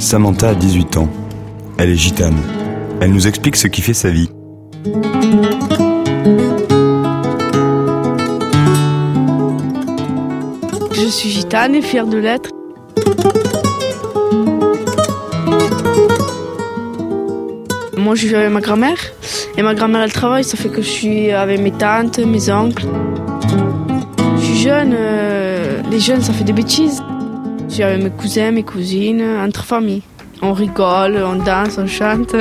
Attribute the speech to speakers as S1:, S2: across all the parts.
S1: Samantha a 18 ans. Elle est gitane. Elle nous explique ce qui fait sa vie.
S2: Je suis gitane et fière de l'être. Moi, je vis avec ma grand-mère. Et ma grand-mère, elle travaille. Ça fait que je suis avec mes tantes, mes oncles. Je suis jeune. Les jeunes, ça fait des bêtises. Je suis avec mes cousins, mes cousines, entre familles. On rigole, on danse, on chante.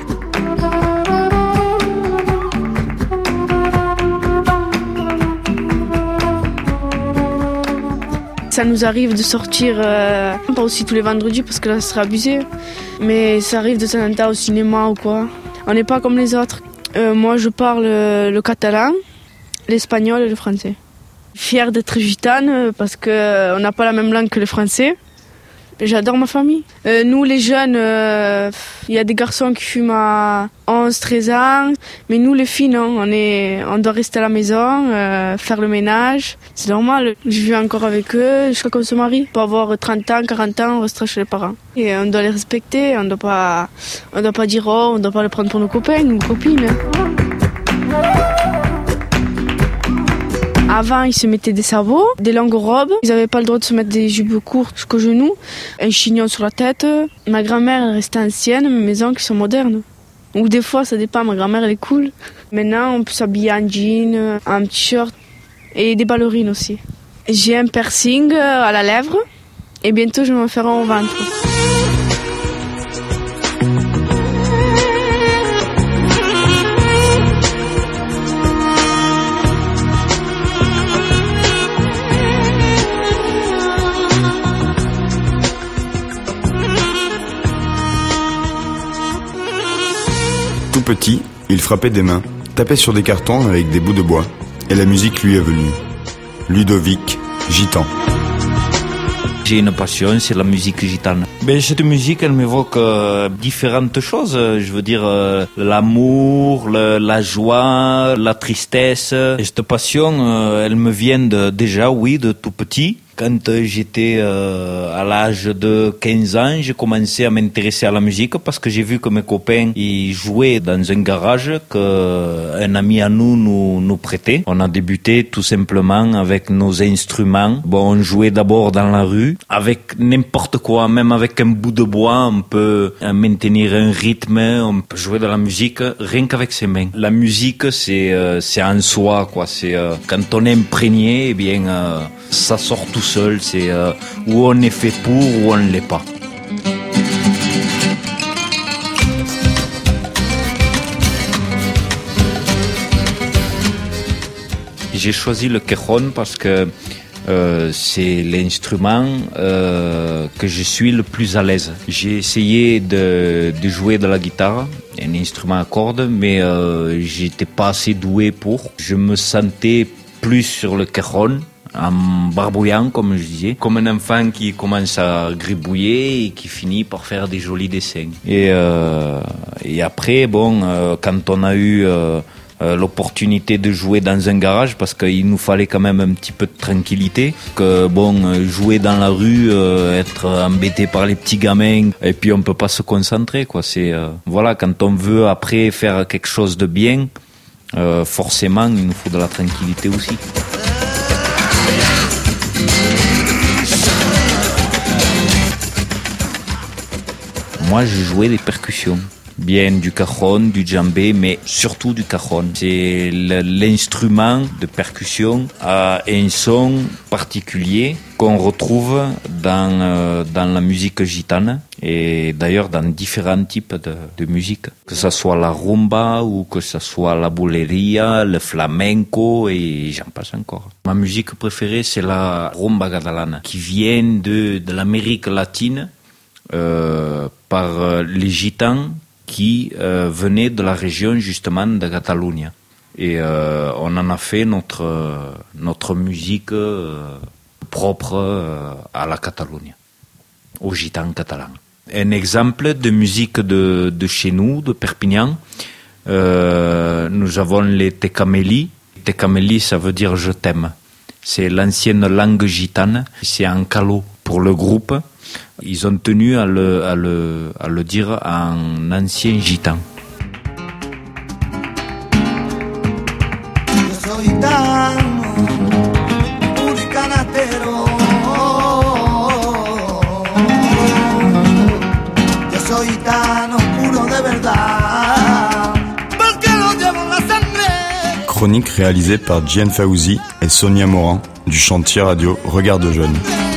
S2: Ça nous arrive de sortir, pas aussi tous les vendredis parce que là, ça serait abusé. Mais ça arrive de temps en temps au cinéma ou quoi. On n'est pas comme les autres. Moi, je parle le catalan, l'espagnol et le français. Fière d'être gitane parce qu'on n'a pas la même langue que les Français. J'adore ma famille. Nous, les jeunes, il y a des garçons qui fument à 11, 13 ans. Mais nous, les filles, non. On doit rester à la maison, faire le ménage. C'est normal. Je vis encore avec eux jusqu'à qu'on se marie. Pour avoir 30 ans, 40 ans, on restera chez les parents. Et on doit les respecter. On doit pas dire oh, on doit pas les prendre pour nos copains ou copines. Avant, ils se mettaient des sabots, des longues robes. Ils n'avaient pas le droit de se mettre des jupes courtes jusqu'aux genoux, un chignon sur la tête. Ma grand-mère elle restait ancienne, mais mes oncles sont modernes. Ou des fois, ça dépend, ma grand-mère elle est cool. Maintenant, on peut s'habiller en jean, en t-shirt et des ballerines aussi. J'ai un piercing à la lèvre et bientôt je vais m'en faire un au ventre.
S1: Tout petit, il frappait des mains, tapait sur des cartons avec des bouts de bois, et la musique lui est venue. Ludovic, gitan.
S3: J'ai une passion, c'est la musique gitane. Cette musique, elle m'évoque différentes choses. Je veux dire, l'amour, la joie, la tristesse. Et cette passion, elle me vient déjà, oui, de tout petit. Quand j'étais à l'âge de 15 ans, j'ai commencé à m'intéresser à la musique parce que j'ai vu que mes copains ils jouaient dans un garage qu'un ami à nous prêtait. On a débuté tout simplement avec nos instruments. Bon, on jouait d'abord dans la rue avec n'importe quoi, même avec un bout de bois, on peut maintenir un rythme, on peut jouer de la musique rien qu'avec ses mains. La musique, c'est en soi, quoi. C'est quand on est imprégné, eh bien ça sort tout seul, c'est où on est fait pour, ou on ne l'est pas. J'ai choisi le cajon parce que c'est l'instrument que je suis le plus à l'aise. J'ai essayé de jouer de la guitare, un instrument à cordes, mais j'étais pas assez doué pour. Je me sentais plus sur le cajon, en barbouillant, comme je disais, comme un enfant qui commence à gribouiller et qui finit par faire des jolis dessins. Et après, quand on a eu l'opportunité de jouer dans un garage, parce qu'il nous fallait quand même un petit peu de tranquillité, que jouer dans la rue, être embêté par les petits gamins, et puis on peut pas se concentrer, quoi. C'est voilà, quand on veut après faire quelque chose de bien, forcément il nous faut de la tranquillité aussi. Moi, j'ai joué des percussions. Bien du cajon, du djembé, mais surtout du cajon. C'est l'instrument de percussion a un son particulier qu'on retrouve dans la musique gitane et d'ailleurs dans différents types de musique. Que ce soit la rumba ou que ce soit la bulería, le flamenco et j'en passe encore. Ma musique préférée, c'est la rumba catalane qui vient de l'Amérique latine par les gitans qui venaient de la région justement de Catalogne. Et on en a fait notre musique propre à la Catalogne, aux gitans catalans. Un exemple de musique de chez nous, de Perpignan, nous avons les tekameli. Tekameli, ça veut dire je t'aime. C'est l'ancienne langue gitane, c'est en calot. pour le groupe, ils ont tenu à le dire en ancien gitan.
S1: Chronique réalisée par Gian Faouzi et Sonia Moran du chantier radio Regard de Jeunes.